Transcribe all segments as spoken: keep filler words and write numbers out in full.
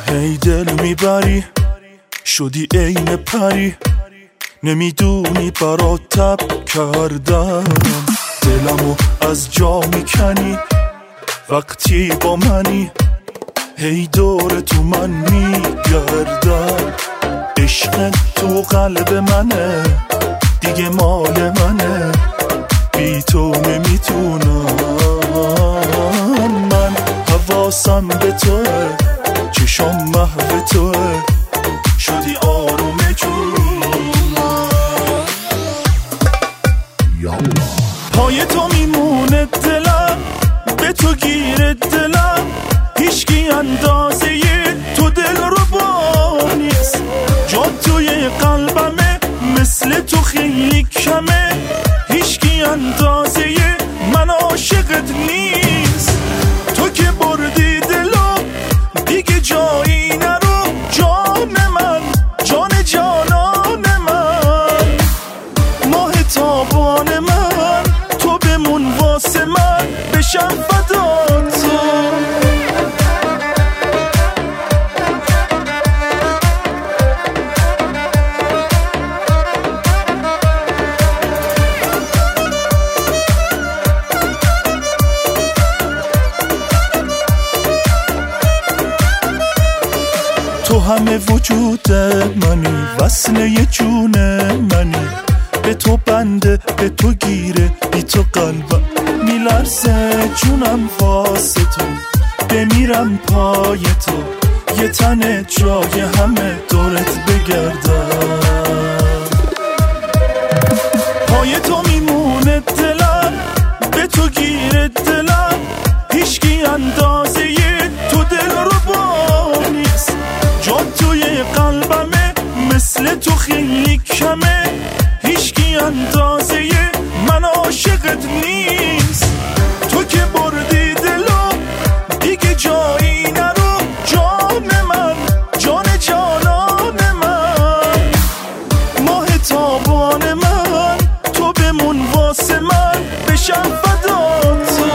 هی دل میبری شدی عین پری، نمیدونی برات تب کردم، دلمو از جا میکنی وقتی با منی، هی دور تو من میگردم، عشق تو قلب منه دیگه مال منه، بی تو نمیتونم، من حواسم به توه، چشم محو توه، شدی آروم جونم، پای تو میمونه دلم، به تو گیر دلم، هیچکی اندازه تو دل رو با نیست، جا توی قلبمه مثل تو خیلی کمه، هیچکی اندازه من عاشقت نیست، تو که بردی دلو دیگه جایی نرو، جان من جان جانان من، ماه تابان من، تو بمون واسه من، بشم فدات تو. تو همه وجود منی، وصله یه جون منی، به تو بنده به تو گیره، بی تو قلبم میلرزه جونم واسه تو، بمیرم پای تو، یه تن جای همه دورت بگردم، پای تو میمونه دلم، به تو گیره دلم، هیچکی اندازه تو دل رو با نیست، جا توی قلبمه مثل تو خیلی کمه، هیچکی اندازه من عاشقت نیست، تو که بردی دلو دیگه جایی نرو، جان من جان جانان من، ماه تابان من، تو بمون واسه من، بشم فدات تو.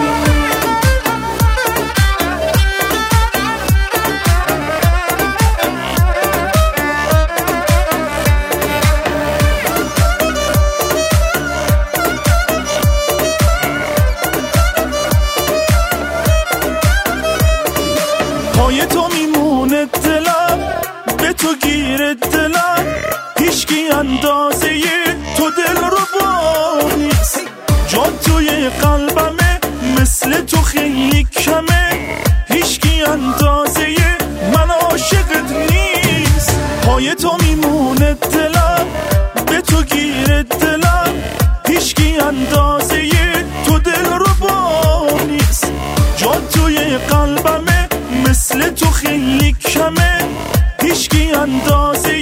پای تو میمونه دلم، به تو گیر دلم، هیچکی اندازه تو دل رو با نیست، جا توی قلبمه مثل تو خیلی کمه، هیچکی اندازه من عاشقت نیست، پای تو میمونه دلم، به تو گیر دلم، هیچکی اندازه تو دل رو با نیست، جا توی قلبمه مثل تو خیلی کمه، هیچکی اندازه